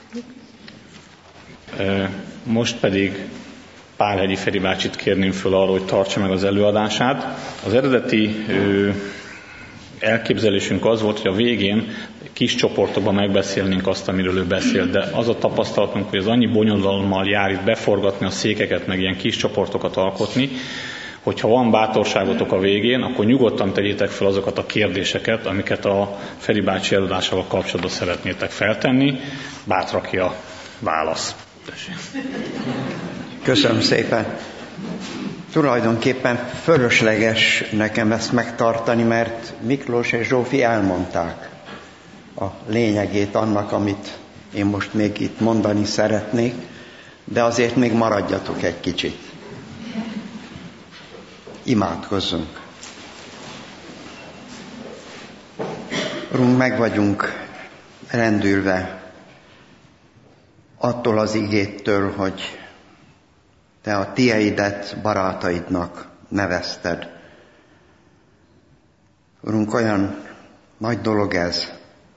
Most pedig Pálhegyi Feri bácsit kérném föl arra, hogy tartsa meg az előadását. Az eredeti elképzelésünk az volt, hogy a végén kis csoportokban megbeszélnénk azt, amiről ő beszélt, de az a tapasztalatunk, hogy az annyi bonyodalommal jár itt beforgatni a székeket, meg ilyen kis csoportokat alkotni, hogyha van bátorságotok a végén, akkor nyugodtan tegyétek fel azokat a kérdéseket, amiket a Feri bácsi előadásával kapcsolatban szeretnétek feltenni. Bátraki a válasz. Köszönöm szépen. Tulajdonképpen fölösleges nekem ezt megtartani, mert Miklós és Zsófi elmondták a lényegét annak, amit én most még itt mondani szeretnék, de azért még maradjatok egy kicsit. Imádkozzunk. Urunk, meg vagyunk rendülve attól az igéttől, hogy Te a tieidet barátaidnak nevezted. Urunk, olyan nagy dolog ez.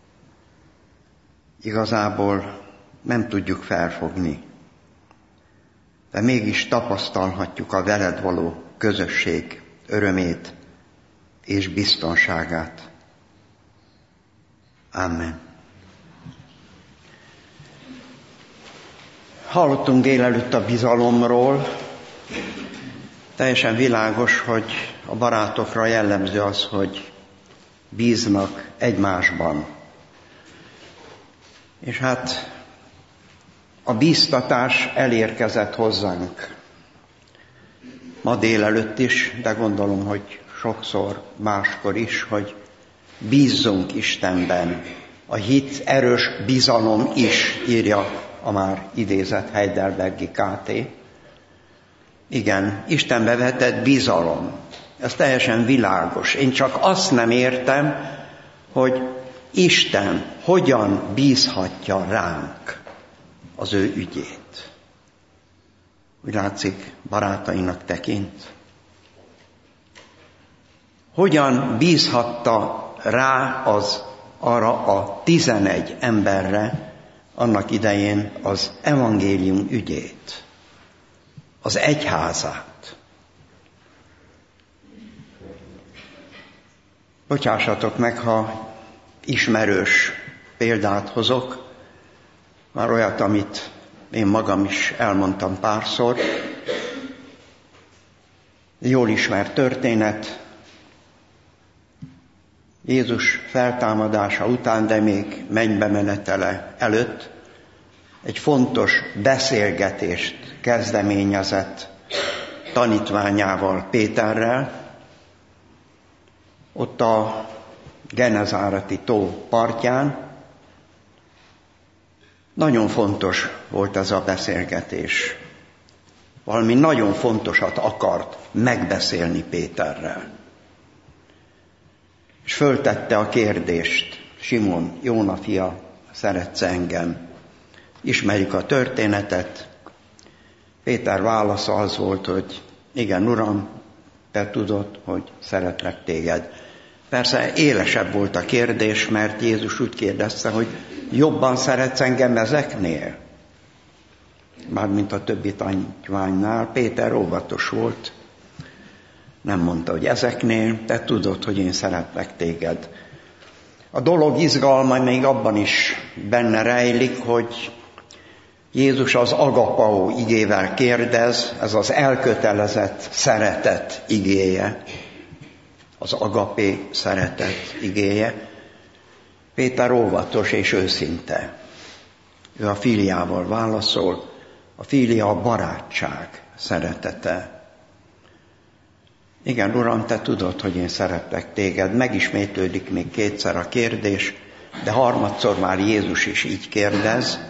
Igazából nem tudjuk felfogni, de mégis tapasztalhatjuk a veled való közösség örömét és biztonságát. Amen. Hallottunk délelőtt a bizalomról. Teljesen világos, hogy a barátokra jellemző az, hogy bíznak egymásban. És hát a bíztatás elérkezett hozzánk. Ma délelőtt is, de gondolom, hogy sokszor máskor is, hogy bízzunk Istenben. A hit erős bizalom is, írja a már idézett Heidelbergi KT. Igen, Istenbe vetett bizalom. Ez teljesen világos. Én csak azt nem értem, hogy Isten hogyan bízhatja ránk az ő ügyét. Úgy látszik, barátainak tekint. Hogyan bízhatta rá arra a 11 emberre annak idején az evangélium ügyét, az egyházát. Bocsássatok meg, ha ismerős példát hozok, már olyat, amit én magam is elmondtam párszor. Jól ismert történet, Jézus feltámadása után, de még mennybe menetele előtt egy fontos beszélgetést kezdeményezett tanítványával, Péterrel. Ott a Genezáreti tó partján nagyon fontos volt ez a beszélgetés. Valami nagyon fontosat akart megbeszélni Péterrel. És föltette a kérdést: Simon, Jóna fia, szeretsz engem? Ismerjük a történetet. Péter válasza az volt, hogy igen, Uram, te tudod, hogy szeretlek téged. Persze élesebb volt a kérdés, mert Jézus úgy kérdezte, hogy jobban szeretsz engem ezeknél? Mármint a többi tanítványnál. Péter óvatos volt. Nem mondta, hogy ezeknél, te tudod, hogy én szeretlek téged. A dolog izgalma még abban is benne rejlik, hogy Jézus az agapao igével kérdez, ez az elkötelezett szeretet igéje, az agapé szeretet igéje. Péter óvatos és őszinte. Ő a filiával válaszol, a filia a barátság szeretete. Igen, Uram, te tudod, hogy én szeretlek téged. Megismétlődik még kétszer a kérdés, de harmadszor már Jézus is így kérdez.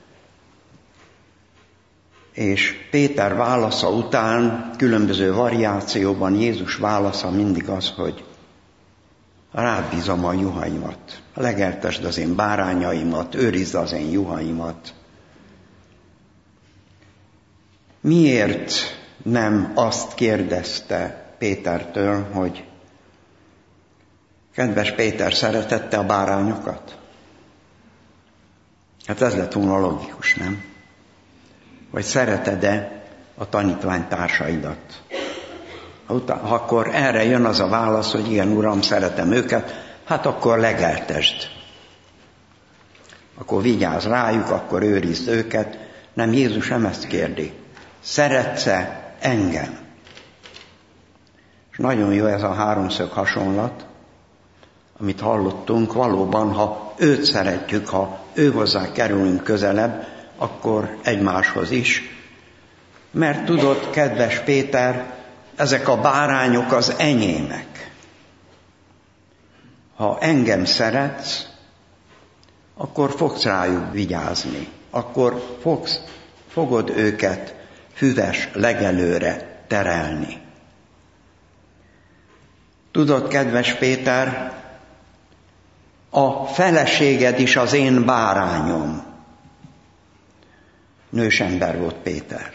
És Péter válasza után különböző variációban Jézus válasza mindig az, hogy rád bízom a juhaimat. Legeltesd az én bárányaimat, őrizd az én juhaimat. Miért nem azt kérdezte Pétertől, hogy kedves Péter, szeretette a bárányokat? Hát ez lett volna logikus, nem? Vagy szereted-e a tanítványtársaidat? Ha akkor erre jön az a válasz, hogy igen, Uram, szeretem őket, hát akkor legeltesd. Akkor vigyázz rájuk, akkor őrizd őket. Nem, Jézus nem ezt kérdi. Szeretsz-e engem? És nagyon jó ez a háromszög hasonlat, amit hallottunk. Valóban, ha őt szeretjük, ha ő hozzá kerülünk közelebb, akkor egymáshoz is. Mert tudod, kedves Péter, ezek a bárányok az enyémek. Ha engem szeretsz, akkor fogsz rájuk vigyázni. Akkor fogod őket füves legelőre terelni. Tudod, kedves Péter, a feleséged is az én bárányom. Nősember volt Péter.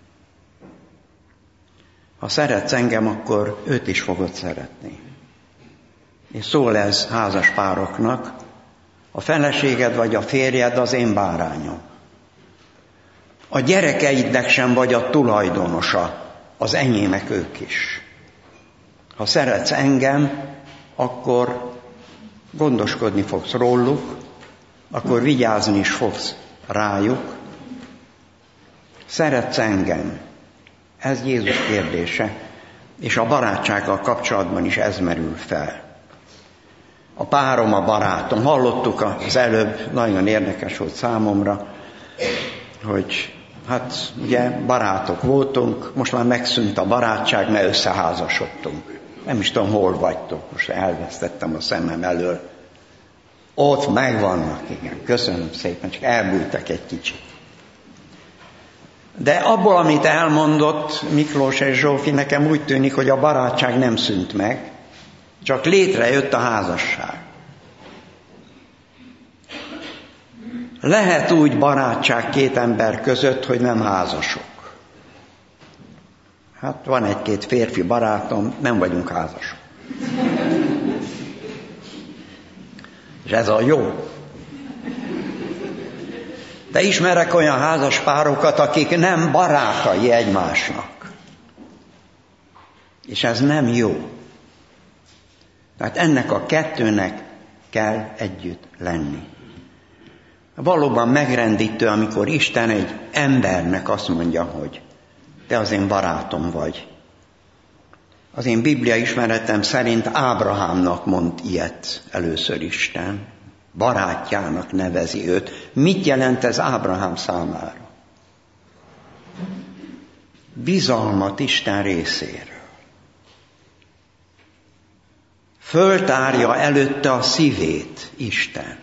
Ha szeretsz engem, akkor őt is fogod szeretni. És szól ez házas pároknak, a feleséged vagy a férjed az én bárányom. A gyerekeidnek sem vagy a tulajdonosa, az enyémek ők is. Ha szeretsz engem, akkor gondoskodni fogsz róluk, akkor vigyázni is fogsz rájuk. Szeretsz engem? Ez Jézus kérdése, és a barátsággal kapcsolatban is ez merül fel. A párom, a barátom. Hallottuk az előbb, nagyon érdekes volt számomra, hogy hát ugye barátok voltunk, most már megszűnt a barátság, mert összeházasodtunk. Nem is tudom, hol vagytok, most elvesztettem a szemem elől. Ott megvannak, igen, köszönöm szépen, csak elbújtak egy kicsit. De abból, amit elmondott Miklós és Zsófi, nekem úgy tűnik, hogy a barátság nem szűnt meg, csak létrejött a házasság. Lehet úgy barátság két ember között, hogy nem házasok. Hát van egy-két férfi barátom, nem vagyunk házasok. És ez a jó. De ismerek olyan házas párokat, akik nem barátai egymásnak. És ez nem jó. Tehát ennek a kettőnek kell együtt lenni. Valóban megrendítő, amikor Isten egy embernek azt mondja, hogy te az én barátom vagy. Az én Biblia ismeretem szerint Ábrahámnak mond ilyet először Isten. Barátjának nevezi őt. Mit jelent ez Ábrahám számára? Bizalmat Isten részéről. Föltárja előtte a szívét Isten.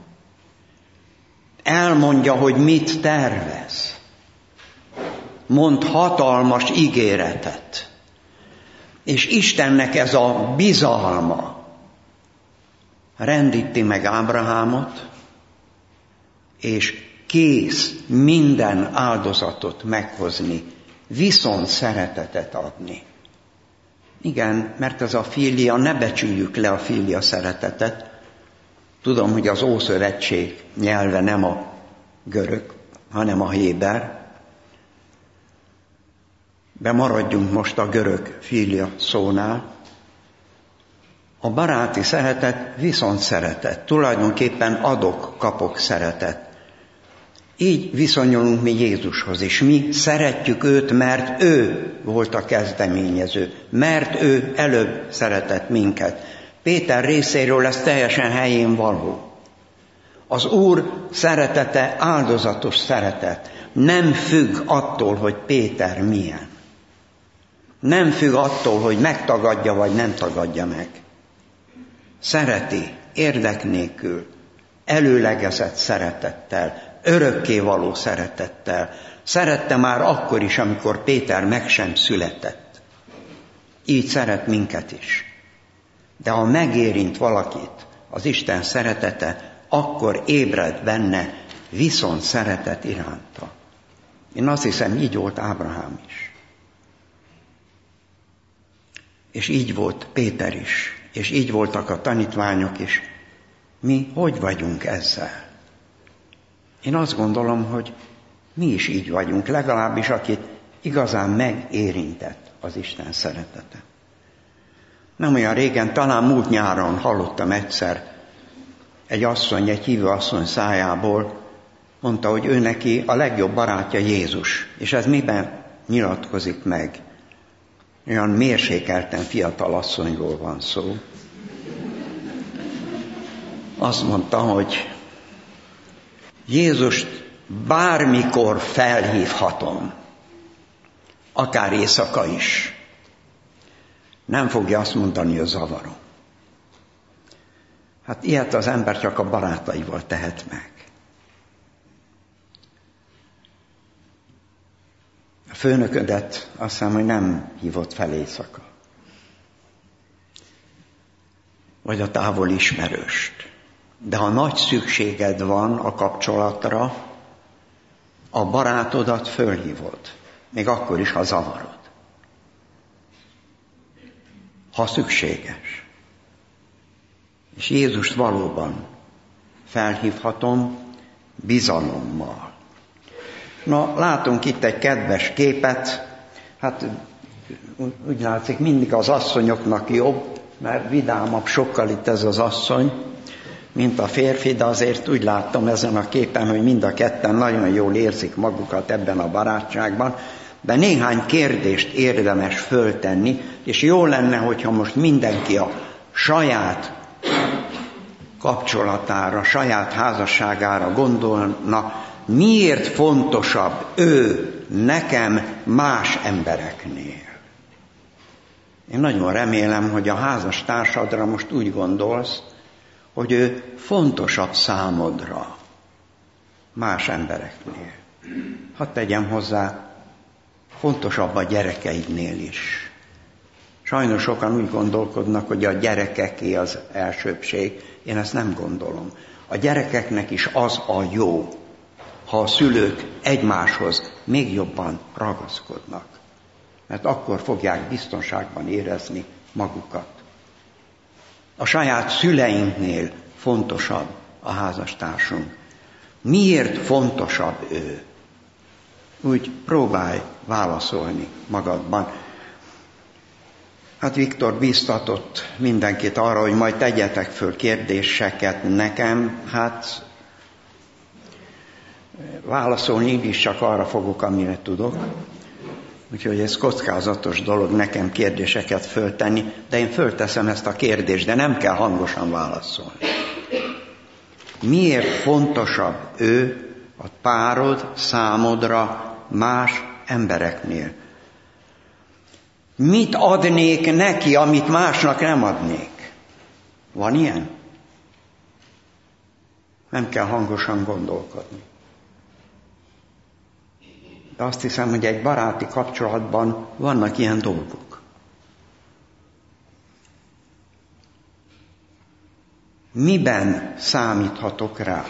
Elmondja, hogy mit tervez. Mond hatalmas ígéretet. És Istennek ez a bizalma rendíti meg Ábrahámot, és kész minden áldozatot meghozni, viszont szeretetet adni. Igen, mert ez a filia, ne becsüljük le a filia szeretetet. Tudom, hogy az Ószövetség nyelve nem a görög, hanem a héber. De maradjunk most a görög filia szónál. A baráti szeretet viszont szeretet. Tulajdonképpen adok-kapok szeretet. Így viszonyulunk mi Jézushoz is. Mi szeretjük őt, mert ő volt a kezdeményező. Mert ő előbb szeretett minket. Péter részéről ez teljesen helyén való. Az Úr szeretete áldozatos szeretet. Nem függ attól, hogy Péter milyen. Nem függ attól, hogy megtagadja vagy nem tagadja meg. Szereti, érdek nélkül, előlegezett szeretettel, örökkévaló szeretettel. Szerette már akkor is, amikor Péter meg sem született. Így szeret minket is. De ha megérint valakit az Isten szeretete, akkor ébred benne viszont szeretet iránta. Én azt hiszem, így volt Ábrahám is. És így volt Péter is. És így voltak a tanítványok is. Mi hogy vagyunk ezzel? Én azt gondolom, hogy mi is így vagyunk, legalábbis akit igazán megérintett az Isten szeretete. Nem olyan régen, talán múlt nyáron hallottam egyszer egy hívő asszony szájából, mondta, hogy ő neki a legjobb barátja Jézus. És ez miben nyilatkozik meg? Olyan mérsékelten fiatal asszonyról van szó. Azt mondta, hogy Jézust bármikor felhívhatom, akár éjszaka is. Nem fogja azt mondani, hogy zavarom. Hát ilyet az ember csak a barátaival tehet meg. A főnöködet azt hiszem, hogy nem hívott fel éjszaka. Vagy a távoli ismerőst. De ha nagy szükséged van a kapcsolatra, a barátodat fölhívod. Még akkor is, ha zavarod. Ha szükséges. És Jézust valóban felhívhatom bizalommal. Na, látunk itt egy kedves képet, hát úgy látszik, mindig az asszonyoknak jobb, mert vidámabb sokkal itt ez az asszony, mint a férfi, de azért úgy láttam ezen a képen, hogy mind a ketten nagyon jól érzik magukat ebben a barátságban, de néhány kérdést érdemes föltenni, és jó lenne, hogyha most mindenki a saját kapcsolatára, saját házasságára gondolna, miért fontosabb ő nekem más embereknél. Én nagyon remélem, hogy a házas társadra most úgy gondolsz, hogy ő fontosabb számodra más embereknél. Hadd tegyem hozzá, fontosabb a gyerekeidnél is. Sajnos sokan úgy gondolkodnak, hogy a gyerekeké az elsőbbség. Én ezt nem gondolom. A gyerekeknek is az a jó, ha a szülők egymáshoz még jobban ragaszkodnak. Mert akkor fogják biztonságban érezni magukat. A saját szüleinknél fontosabb a házastársunk. Miért fontosabb ő? Úgy próbálj válaszolni magadban. Hát Viktor bíztatott mindenkit arra, hogy majd tegyetek föl kérdéseket nekem. Hát válaszolni így is csak arra fogok, amire tudok. Úgyhogy ez kockázatos dolog nekem kérdéseket föltenni, de én fölteszem ezt a kérdést, de nem kell hangosan válaszolni. Miért fontosabb ő, a párod számodra más embereknél? Mit adnék neki, amit másnak nem adnék? Van ilyen? Nem kell hangosan gondolkodni. De azt hiszem, hogy egy baráti kapcsolatban vannak ilyen dolgok. Miben számíthatok rá?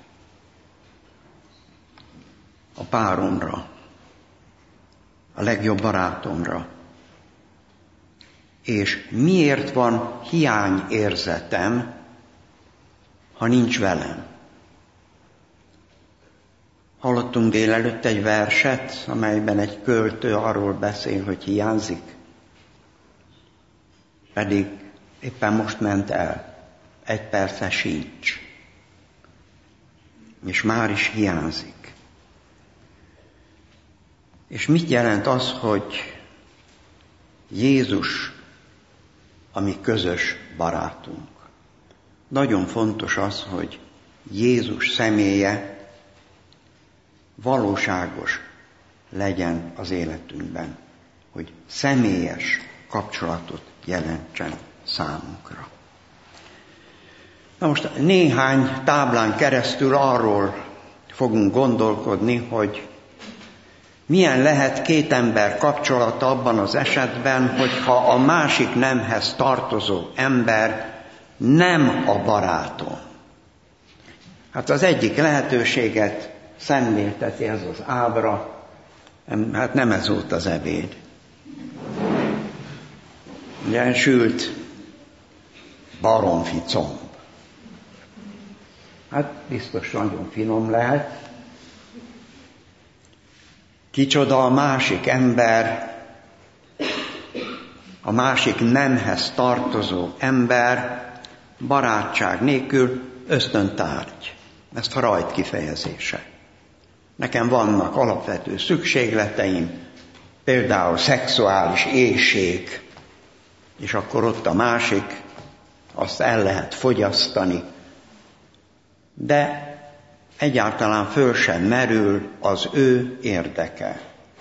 A páromra, a legjobb barátomra. És miért van hiányérzetem, ha nincs velem? Hallottunk délelőtt egy verset, amelyben egy költő arról beszél, hogy hiányzik. Pedig éppen most ment el. Egy perce sincs. És már is hiányzik. És mit jelent az, hogy Jézus a mi közös barátunk? Nagyon fontos az, hogy Jézus személye valóságos legyen az életünkben, hogy személyes kapcsolatot jelentsen számunkra. Na most néhány táblán keresztül arról fogunk gondolkodni, hogy milyen lehet két ember kapcsolata abban az esetben, hogyha a másik nemhez tartozó ember nem a barátom. Hát az egyik lehetőséget szemlélteti ez az ábra, hát nem ez volt az ebéd. Ugye sült baromfi comb. Hát biztos nagyon finom lehet, Kicsoda a másik ember, a másik nemhez tartozó ember, barátság nélkül ösztöntárgy. Ez Freud kifejezése. Nekem vannak alapvető szükségleteim, például szexuális éhség, és akkor ott a másik, azt el lehet fogyasztani, de egyáltalán föl sem merül az ő érdeke.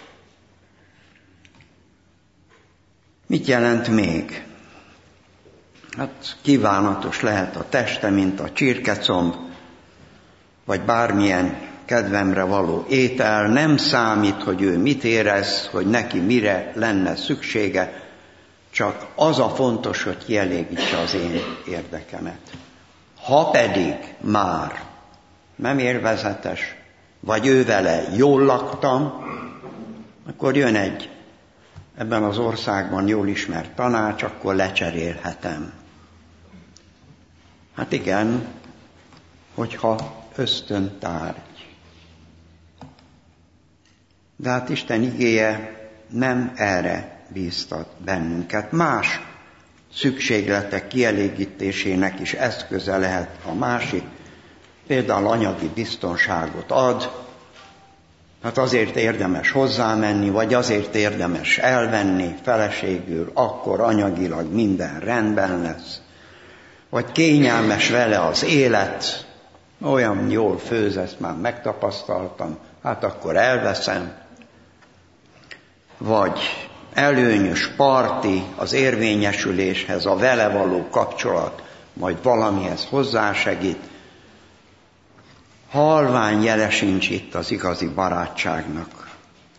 Mit jelent még? Hát kívánatos lehet a teste, mint a csirkecomb, vagy bármilyen kedvemre való étel, nem számít, hogy ő mit érez, hogy neki mire lenne szüksége, csak az a fontos, hogy kielégítse az én érdekemet. Ha pedig már nem élvezetes, vagy ő vele jól laktam, akkor jön egy ebben az országban jól ismert tanács, akkor lecserélhetem. Hát igen, hogyha ösztöntárgy. De hát Isten igéje nem erre bíztat bennünket. Más szükségletek kielégítésének is eszköze lehet a másik. Például anyagi biztonságot ad, hát azért érdemes hozzámenni, vagy azért érdemes elvenni feleségül, akkor anyagilag minden rendben lesz. Vagy kényelmes vele az élet, olyan jól főz, ezt már megtapasztaltam, hát akkor elveszem. Vagy előnyös parti az érvényesüléshez, a vele való kapcsolat, majd valamihez hozzásegít. Halvány jele sincs itt az igazi barátságnak.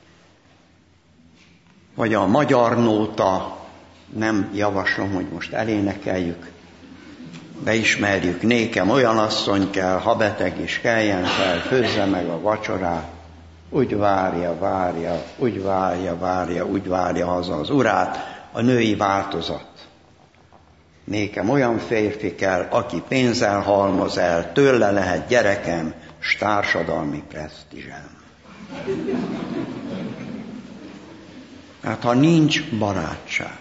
Vagy a magyar nóta, nem javaslom, hogy most elénekeljük, beismerjük, nékem olyan asszony kell, ha beteg is keljen fel, főzze meg a vacsorát, úgy várja, úgy várja haza az urát, a női változat. Nékem olyan férfi kell, aki pénzzel halmoz el, tőle lehet gyerekem, s társadalmi presztízsem. Hát ha nincs barátság,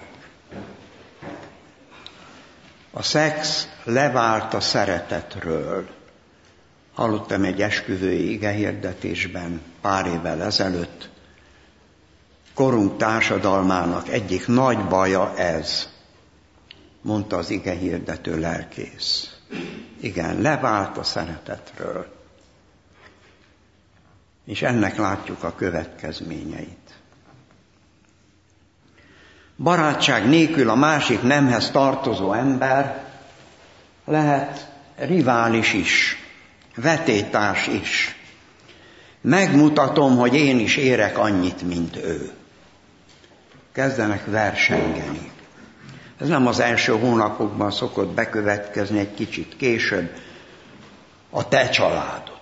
a szex levált a szeretetről. Hallottam egy esküvői igehirdetésben pár évvel ezelőtt. Korunk társadalmának egyik nagy baja ez, mondta az igehirdető lelkész. Igen, levált a szeretetről. És ennek látjuk a következményeit. Barátság nélkül a másik nemhez tartozó ember lehet rivális is, vetélytárs is. Megmutatom, hogy én is érek annyit, mint ő. Kezdenek versengeni. Ez nem az első hónapokban szokott bekövetkezni, egy kicsit később. A te családod,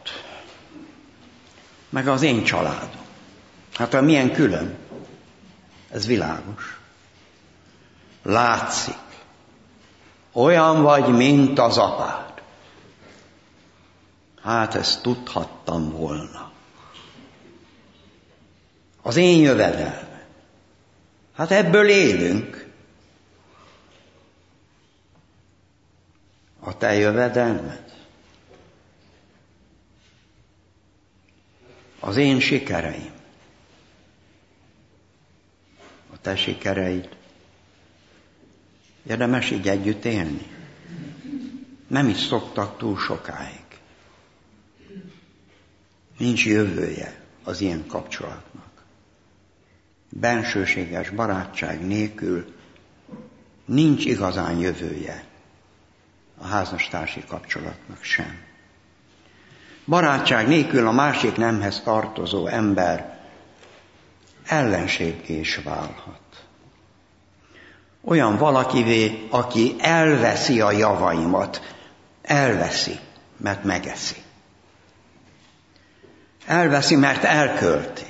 meg az én családom. Hát milyen külön? Ez világos. Látszik. Olyan vagy, mint az apád. Hát ezt tudhattam volna. Az én jövedelmem. Hát ebből élünk. A te jövedelmed. Az én sikereim. A te sikereid. Érdemes így együtt élni. Nem is szoktak túl sokáig. Nincs jövője az ilyen kapcsolatnak. Bensőséges barátság nélkül nincs igazán jövője a házastársi kapcsolatnak sem. Barátság nélkül a másik nemhez tartozó ember ellenséggé is válhat. Olyan valakivé, aki elveszi a javaimat, elveszi, mert megeszi. Elveszi, mert elkölti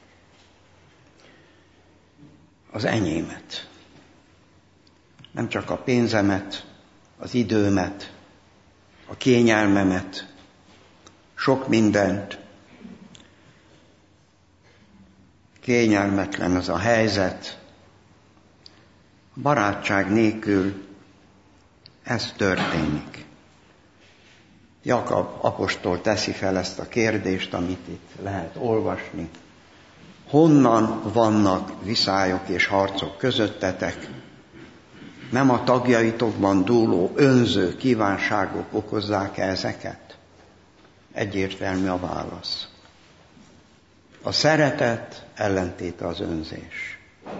az enyémet. Nem csak a pénzemet, az időmet, a kényelmemet, sok mindent. kényelmetlen ez a helyzet. Barátság nélkül ez történik. Jakab apostol teszi fel ezt a kérdést, amit itt lehet olvasni. Honnan vannak viszályok és harcok közöttetek? Nem a tagjaitokban dúló önző kívánságok okozzák ezeket? Egyértelmű a válasz. A szeretet ellentéte az önzés.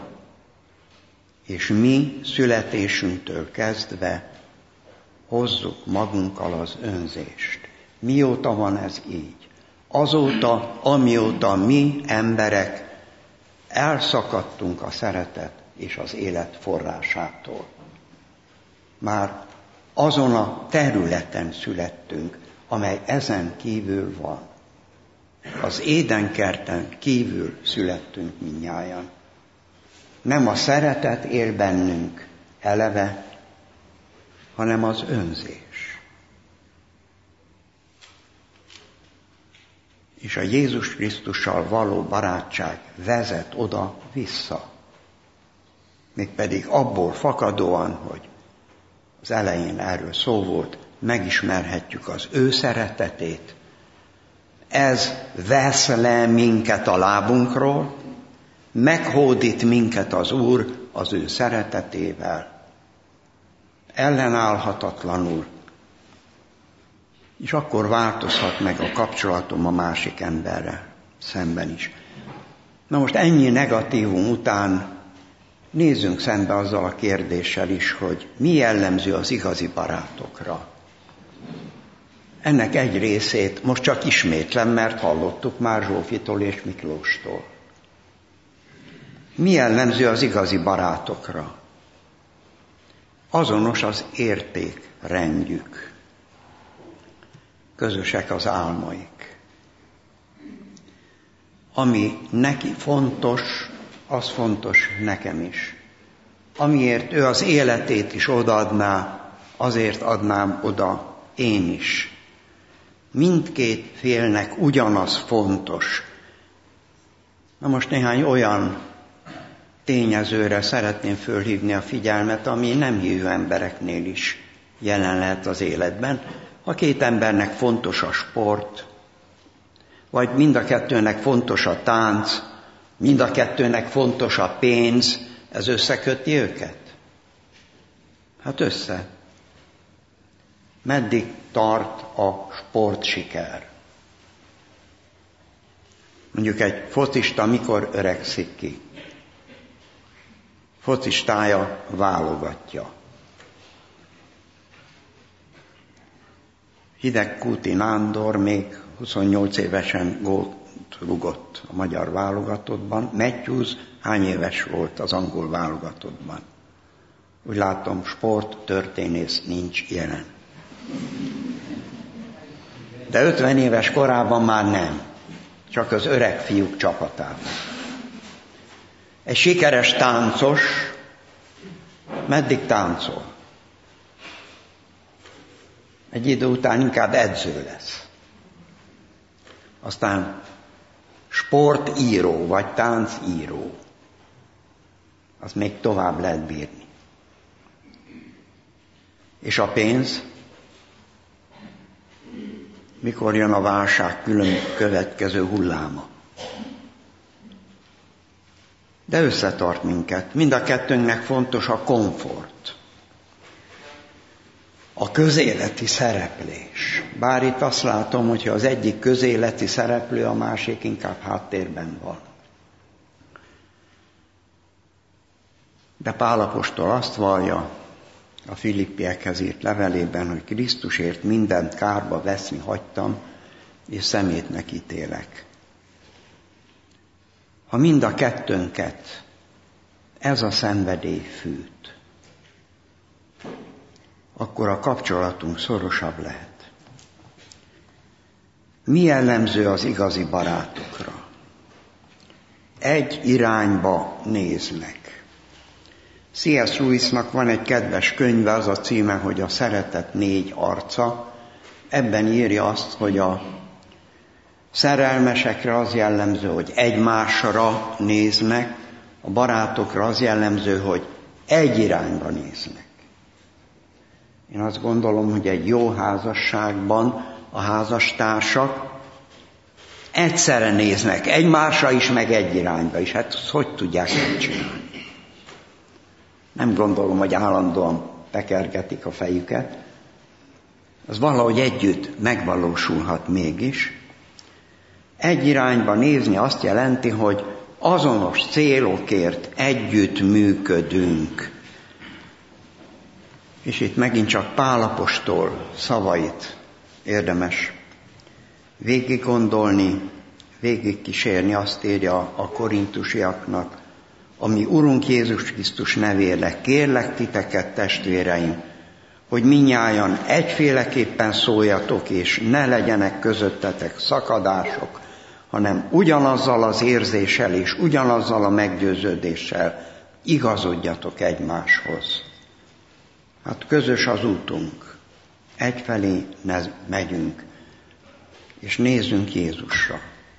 És mi születésünktől kezdve hozzuk magunkkal az önzést. Mióta van ez így? Azóta, amióta mi emberek elszakadtunk a szeretet és az élet forrásától. Már azon a területen születtünk, amely ezen kívül van. Az Édenkerten kívül születtünk mindnyájan. Nem a szeretet él bennünk eleve, hanem az önzés. És a Jézus Krisztussal való barátság vezet oda-vissza. Mégpedig abból fakadóan, hogy az elején erről szó volt, megismerhetjük az ő szeretetét. Ez vesz le minket a lábunkról, meghódít minket az Úr az ő szeretetével. Ellenállhatatlanul. És akkor változhat meg a kapcsolatom a másik emberrel szemben is. Na most ennyi negatívum után nézzünk szembe azzal a kérdéssel is, hogy mi jellemző az igazi barátokra. Ennek egy részét most csak ismétlem, mert hallottuk már Zsófitól és Miklóstól. Mi jellemző az igazi barátokra? Azonos az értékrendjük. Közösek az álmaik. Ami neki fontos, az fontos nekem is. Amiért ő az életét is odaadná, azért adnám oda én is. Mindkét félnek ugyanaz fontos. Na most néhány olyan tényezőre szeretném fölhívni a figyelmet, ami nem hívő embereknél is jelen lehet az életben. Ha két embernek fontos a sport, vagy mind a kettőnek fontos a tánc, mind a kettőnek fontos a pénz, ez összeköti őket? Hát össze. Meddig tart a sportsiker? Mondjuk egy focista mikor öregszik ki? Focistája válogatja. Hidegkúti Nándor még 28 évesen gólt rugott a magyar válogatottban. Matthews hány éves volt az angol válogatottban? Úgy látom, sporttörténész nincs jelen. De 50 éves korában már nem. Csak az öreg fiúk csapatában. Egy sikeres táncos meddig táncol? Egy idő után inkább edző lesz. Aztán sportíró vagy táncíró. Az még tovább lehet bírni. És a pénz? Mikor jön a válság következő hulláma? De összetart minket. Mind a kettőnknek fontos a komfort. A közéleti szereplés. Bár itt azt látom, hogyha az egyik közéleti szereplő, a másik inkább háttérben van. De Pál apostol azt vallja a Filippiekhez írt levelében, hogy Krisztusért mindent kárba veszni hagytam, és szemétnek ítélek. Ha mind a kettőnket ez a szenvedély fűt, akkor a kapcsolatunk szorosabb lehet. Mi jellemző az igazi barátokra? Egy irányba néznek. C.S. Lewisnak van egy kedves könyve, az a címe, hogy a szeretet 4 arca. Ebben írja azt, hogy a szerelmesekre az jellemző, hogy egymásra néznek, a barátokra az jellemző, hogy egy irányba néznek. Én azt gondolom, hogy egy jó házasságban a házastársak egyszerre néznek egymásra is, meg egy irányba is. Hát hogy tudják megcsinálni? Nem gondolom, hogy állandóan tekergetik a fejüket. Az valahogy együtt megvalósulhat mégis. Egy irányba nézni azt jelenti, hogy azonos célokért együtt működünk. És itt megint csak Pál apostol szavait érdemes végig gondolni, végig kísérni, azt írja a korintusiaknak, ami Urunk Jézus Krisztus nevére kérlek titeket, testvéreim, hogy mindnyájan egyféleképpen szóljatok, és ne legyenek közöttetek szakadások, hanem ugyanazzal az érzéssel és ugyanazzal a meggyőződéssel igazodjatok egymáshoz. Hát közös az útunk, egyfelé megyünk, és nézzünk Jézusra.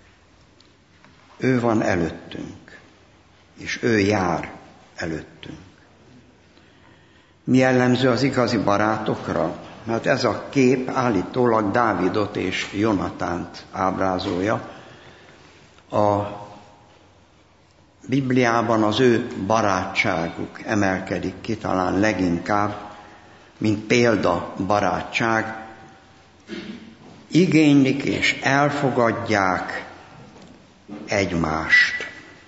Ő van előttünk, és ő jár előttünk. Mi jellemző az igazi barátokra? Mert ez a kép állítólag Dávidot és Jonatánt ábrázolja. A Bibliában az ő barátságuk emelkedik ki talán leginkább, mint példa barátság. Igénylik és elfogadják egymást.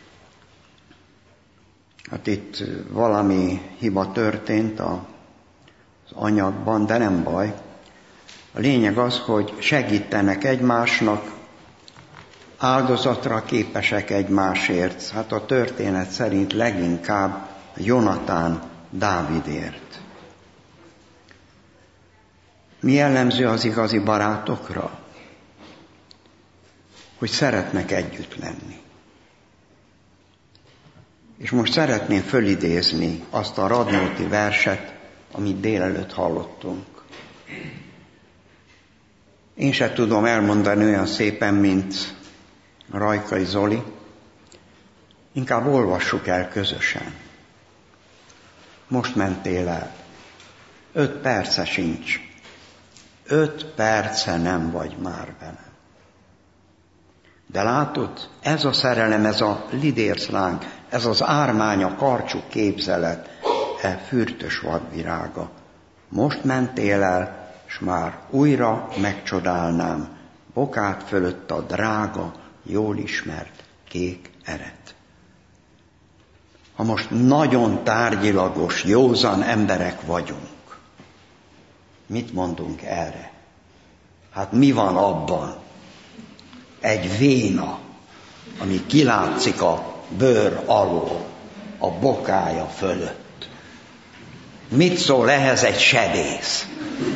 Hát itt valami hiba történt az anyagban, de nem baj. A lényeg az, hogy segítenek egymásnak, áldozatra képesek egymásért. Hát a történet szerint leginkább Jonatán Dávidért. Mi jellemző az igazi barátokra? Hogy szeretnek együtt lenni. És most szeretném fölidézni azt a Radnóti verset, amit délelőtt hallottunk. Én se tudom elmondani olyan szépen, mint Rajkai Zoli. Inkább olvassuk el közösen. Most mentél el. 5 perce sincs. 5 perce nem vagy már velem. De látod, ez a szerelem, ez a lidérclánk, ez az ármány, a karcsú képzelet, fürtös vadvirága. Most mentél el, s már újra megcsodálnám bokát fölött a drága, jól ismert kék eret. Ha most nagyon tárgyilagos, józan emberek vagyunk, mit mondunk erre? Hát mi van abban? Egy véna, ami kilátszik a bőr alól, a bokája fölött. Mit szól ehhez egy sebész?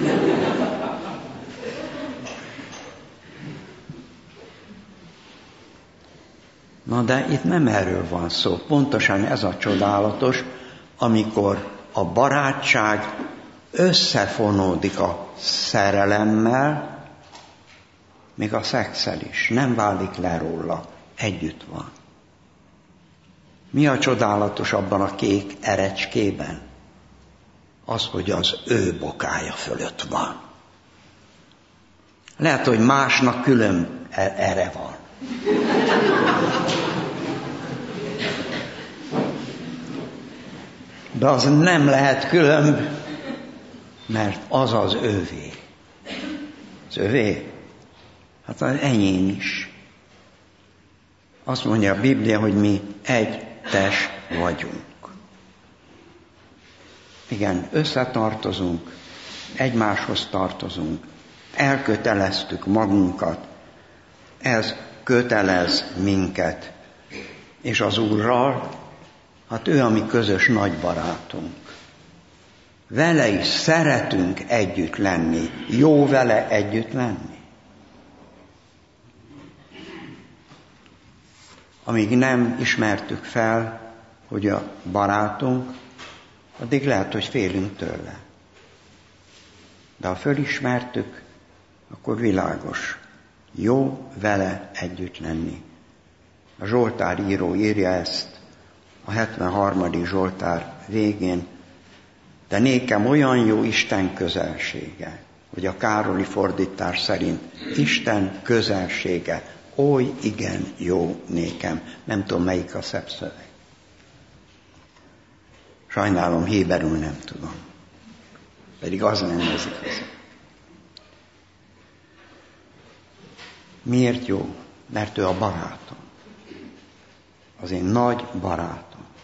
Na de itt nem erről van szó. Pontosan ez a csodálatos, amikor a barátság összefonódik a szerelemmel, még a szexszel is. Nem válik le róla. Együtt van. Mi a csodálatos abban a kék erecskében? Az, hogy az ő bokája fölött van. Lehet, hogy másnak külön ere van. De az nem lehet különb, mert az az övé. Az övé? Hát az enyém is. Azt mondja a Biblia, hogy mi egy test vagyunk. Igen, összetartozunk, egymáshoz tartozunk, elköteleztük magunkat, ez kötelez minket. És az Úrral, hát ő a mi közös nagy barátunk. Vele is szeretünk együtt lenni, jó vele együtt lenni. Amíg nem ismertük fel, hogy a barátunk, addig lehet, hogy félünk tőle. De ha fölismertük, akkor világos. Jó vele együtt lenni. A Zsoltár író írja ezt a 73. Zsoltár végén. De nékem olyan jó Isten közelsége, hogy a Károli fordítás szerint Isten közelsége, oly igen jó nékem. Nem tudom, melyik a szebb szöveg. Sajnálom, héberül nem tudom. Pedig az lenne az igaz. Miért jó? Mert ő a barátom. Az én nagy barátom.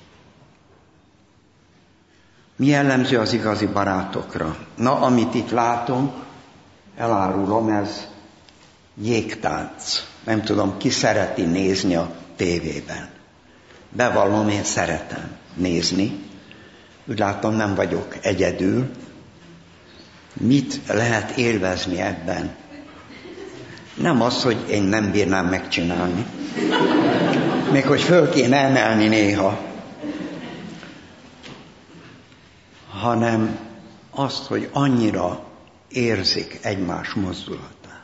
Mi jellemző az igazi barátokra? Na, amit itt látunk, elárulom, ez jégtánc. Nem tudom, ki szereti nézni a tévében. Bevallom, én szeretem nézni. Úgy látom, nem vagyok egyedül. Mit lehet élvezni ebben? Nem az, hogy én nem bírnám megcsinálni. Még hogy föl kéne emelni néha. Hanem azt, hogy annyira érzik egymás mozdulatát.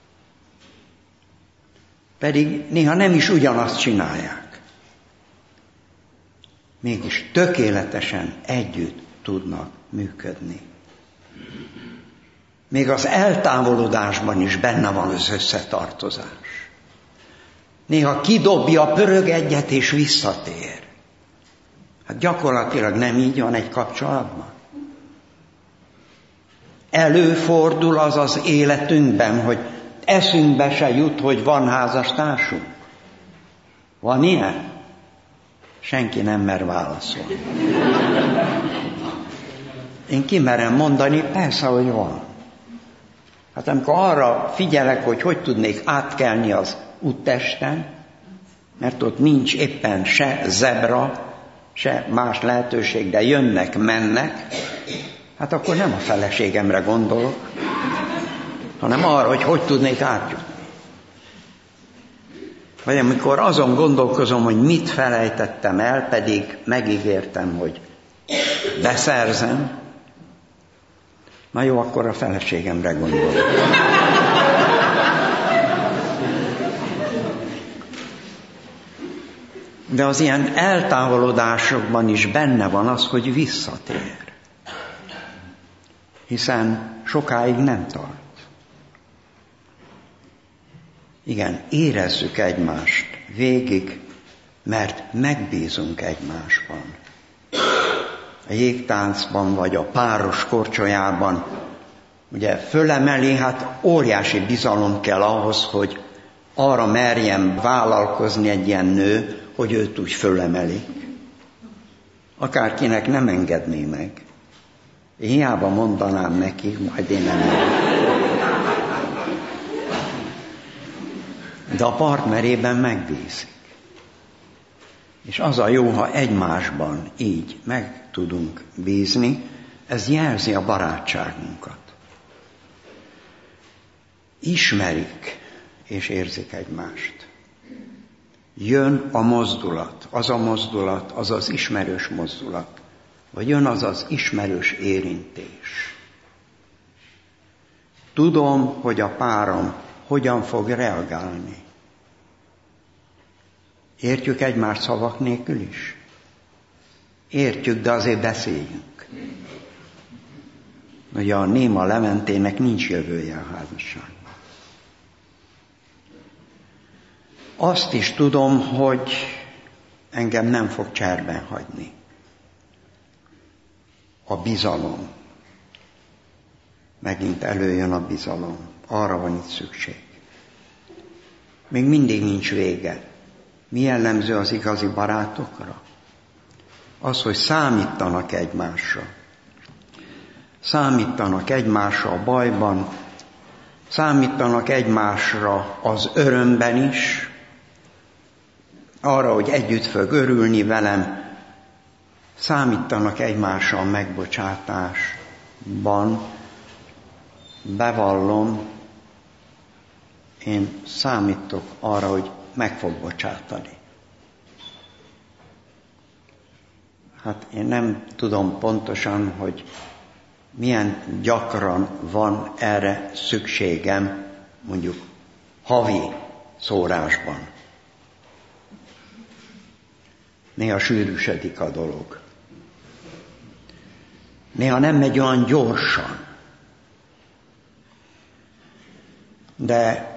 Pedig néha nem is ugyanazt csinálják. Mégis tökéletesen együtt tudnak működni. Még az eltávolodásban is benne van az összetartozás. Néha kidobja, pörög egyet és visszatér. Hát gyakorlatilag nem így van egy kapcsolatban. Előfordul az az életünkben, hogy eszünkbe se jut, hogy van házastársunk. Van ilyen? Senki nem mer válaszolni. Én kimerem mondani, persze, hogy van. Hát amikor arra figyelek, hogy tudnék átkelni az úttesten, mert ott nincs éppen se zebra, se más lehetőség, de jönnek, mennek, hát akkor nem a feleségemre gondolok, hanem arra, hogy tudnék átjutni. Vagy amikor azon gondolkozom, hogy mit felejtettem el, pedig megígértem, hogy beszerzem, na jó, akkor a feleségemre gondolok. De az ilyen eltávolodásokban is benne van az, hogy visszatér. Hiszen sokáig nem tart. Igen, érezzük egymást végig, mert megbízunk egymásban. A jégtáncban vagy a páros korcsolyában ugye fölemeli, hát óriási bizalom kell ahhoz, hogy arra merjen vállalkozni egy ilyen nő, hogy őt úgy fölemelik. Akárkinek nem engedné meg. Én hiába mondanám neki, majd én nem mondom. De a partnerében megbízik. És az a jó, ha egymásban így meg tudunk bízni, ez jelzi a barátságunkat. Ismerik és érzik egymást. Jön a mozdulat, az az ismerős mozdulat, vagy jön az az ismerős érintés. Tudom, hogy a párom hogyan fog reagálni. Értjük egymást szavak nélkül is? Értjük, de azért beszéljünk. Ugye a Néma Leventének nincs jövője a házasságban. Azt is tudom, hogy engem nem fog cserben hagyni. A bizalom. Megint előjön a bizalom. Arra van itt szükség. Még mindig nincs vége. Mi jellemző az igazi barátokra? Az, hogy számítanak egymásra. Számítanak egymásra a bajban, számítanak egymásra az örömben is, arra, hogy együtt fog örülni velem, számítanak egymásra a megbocsátásban. Bevallom, én számítok arra, hogy meg fog bocsátani. Hát én nem tudom pontosan, hogy milyen gyakran van erre szükségem, mondjuk havi szórásban. Néha sűrűsödik a dolog. Néha nem megy olyan gyorsan. De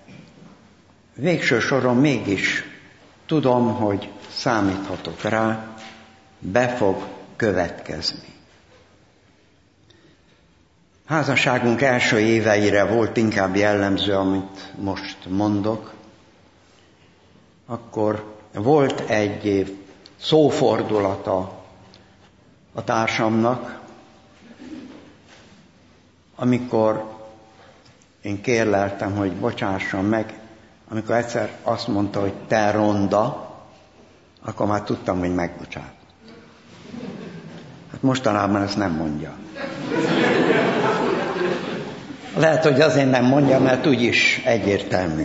végső soron mégis tudom, hogy számíthatok rá, be fog következni. Házasságunk első éveire volt inkább jellemző, amit most mondok. Akkor volt egy szófordulata a társamnak, amikor én kérleltem, hogy bocsásson meg, amikor egyszer azt mondta, hogy te ronda, akkor már tudtam, hogy megbocsátott. Hát mostanában ezt nem mondja. Lehet, hogy azért nem mondja, mert úgyis egyértelmű.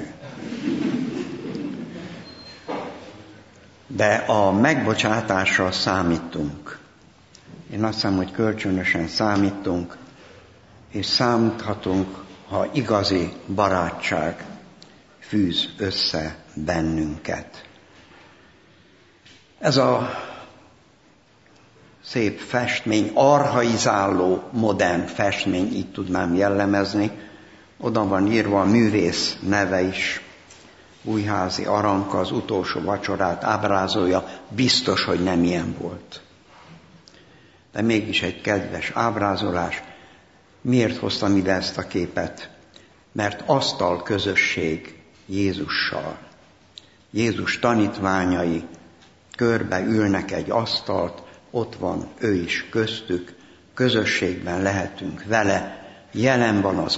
De a megbocsátásra számítunk. Én azt hiszem, hogy kölcsönösen számítunk, és számíthatunk, ha igazi barátság fűz össze bennünket. Ez a szép festmény, archaizáló, modern festmény, így tudnám jellemezni. Oda van írva a művész neve is. Újházi Aranka az utolsó vacsorát ábrázolja, biztos, hogy nem ilyen volt. De mégis egy kedves ábrázolás. Miért hoztam ide ezt a képet? Mert asztal közösség Jézussal. Jézus tanítványai körbe ülnek egy asztalt, ott van ő is köztük, közösségben lehetünk vele, jelen van az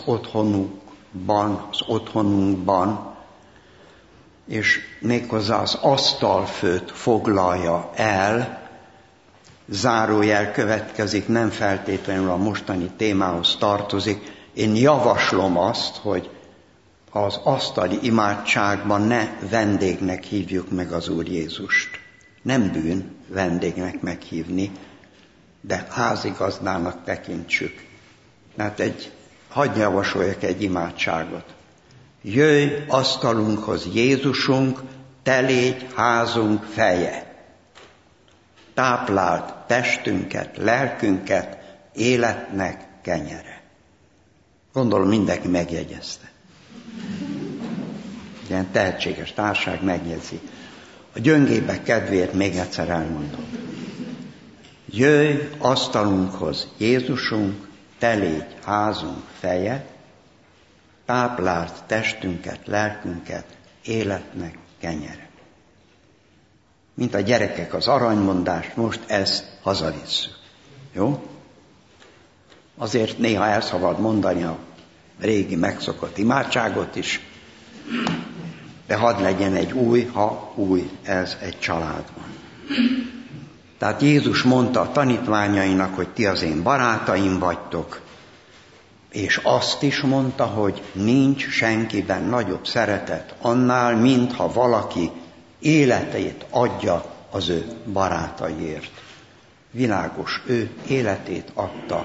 otthonunkban, és méghozzá az asztalfőt foglalja el, zárójel következik, nem feltétlenül a mostani témához tartozik. Én javaslom azt, hogy az asztali imádságban ne vendégnek hívjuk meg az Úr Jézust. Nem bűn vendégnek meghívni, de házigazdának tekintsük. Hát hadd javasoljak egy imádságot. Jöjj asztalunkhoz Jézusunk, te légy házunk feje. Tápláld testünket, lelkünket, életnek kenyere. Gondolom mindenki megjegyezte. Ilyen tehetséges társaság megjegyzi. A gyöngébek kedvéért még egyszer elmondom. Jöjj asztalunkhoz Jézusunk, te légy házunk feje, tápláld testünket, lelkünket, életnek kenyere. Mint a gyerekek az aranymondást, most ezt hazavisszük. Jó? Azért néha el szabad mondani a régi megszokott imádságot is, de hadd legyen egy új, ha új ez egy családban. Tehát Jézus mondta a tanítványainak, hogy ti az én barátaim vagytok, és azt is mondta, hogy nincs senkiben nagyobb szeretet annál, mintha valaki életét adja az ő barátaiért. Világos, ő életét adta.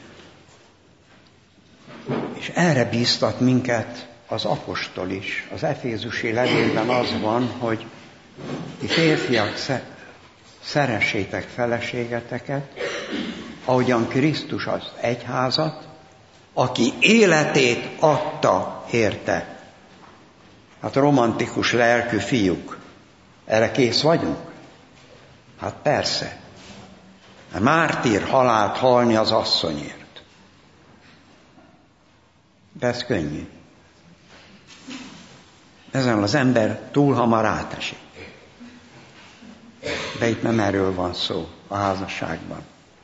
És erre bíztat minket az apostol is. Az efézusi levélben az van, hogy ti férfiak szeressétek feleségeteket, ahogyan Krisztus az egyházat, aki életét adta érte. Hát romantikus lelkű fiúk, erre kész vagyunk? Hát persze. Mártír halált halni az asszonyért. De ez könnyű. Ezen az ember túl hamar átesik. De itt nem erről van szó a házasságban.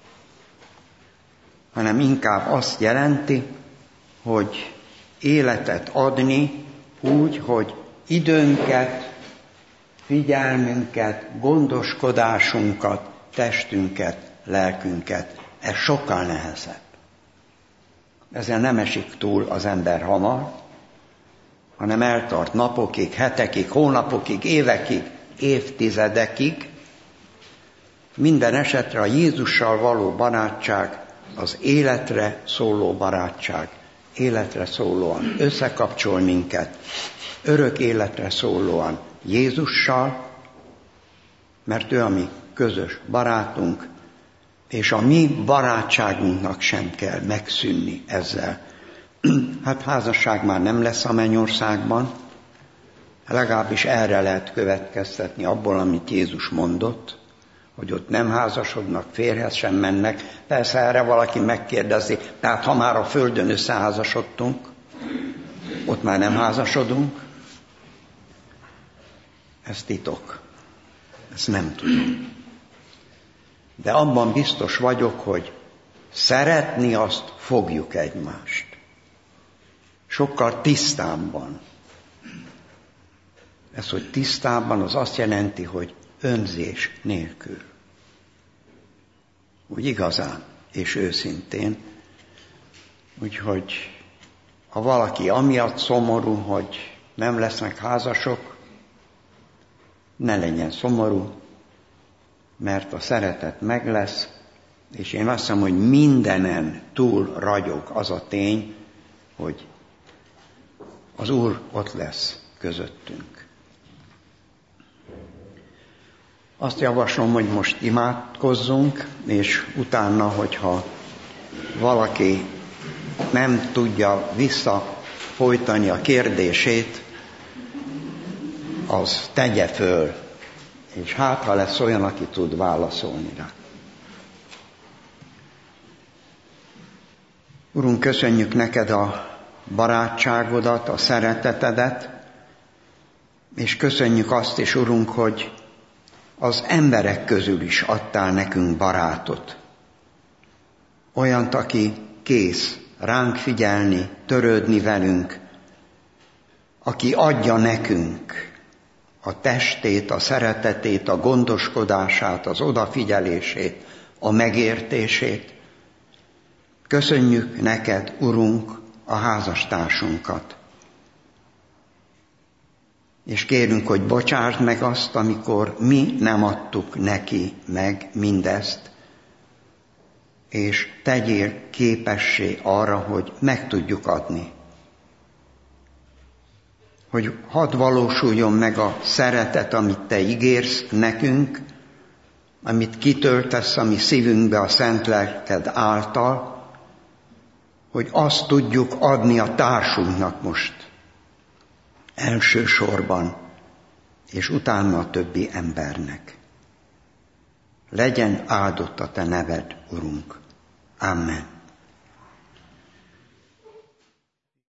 Hanem inkább azt jelenti, hogy életet adni úgy, hogy időnket, figyelmünket, gondoskodásunkat, testünket, lelkünket. Ez sokkal nehezebb. Ezen nem esik túl az ember hamar, hanem eltart napokig, hetekig, hónapokig, évekig, évtizedekig. Minden esetre a Jézussal való barátság az életre szóló barátság, életre szólóan összekapcsol minket, örök életre szólóan Jézussal, mert ő a mi közös barátunk, és a mi barátságunknak sem kell megszűnni ezzel. Hát házasság már nem lesz a mennyországban, legalábbis erre lehet következtetni abból, amit Jézus mondott, hogy ott nem házasodnak, férjhez sem mennek. Persze erre valaki megkérdezi, tehát ha már a földön összeházasodtunk, ott már nem házasodunk. Ez titok. Ezt nem tudom. De abban biztos vagyok, hogy szeretni azt fogjuk egymást. Sokkal tisztábban. Ez, hogy tisztában, az azt jelenti, hogy önzés nélkül. Úgy igazán és őszintén. Úgyhogy ha valaki amiatt szomorú, hogy nem lesznek házasok, ne legyen szomorú, mert a szeretet meg lesz, és én azt hiszem, hogy mindenen túl ragyog az a tény, hogy az Úr ott lesz közöttünk. Azt javaslom, hogy most imádkozzunk, és utána, hogyha valaki nem tudja visszafolytani a kérdését, az tegye föl, és hát, ha lesz olyan, aki tud válaszolni rá. Urunk, köszönjük neked a barátságodat, a szeretetedet, és köszönjük azt is, Urunk, hogy az emberek közül is adtál nekünk barátot. Olyant, aki kész ránk figyelni, törődni velünk, aki adja nekünk a testét, a szeretetét, a gondoskodását, az odafigyelését, a megértését. Köszönjük neked, Urunk, a házastársunkat. És kérünk, hogy bocsásd meg azt, amikor mi nem adtuk neki meg mindezt, és tegyél képessé arra, hogy meg tudjuk adni. Hogy hadd valósuljon meg a szeretet, amit te ígérsz nekünk, amit kitöltesz a mi szívünkbe a szent lelked által, hogy azt tudjuk adni a társunknak most, elsősorban, és utána a többi embernek. Legyen áldott a te neved, Urunk. Amen.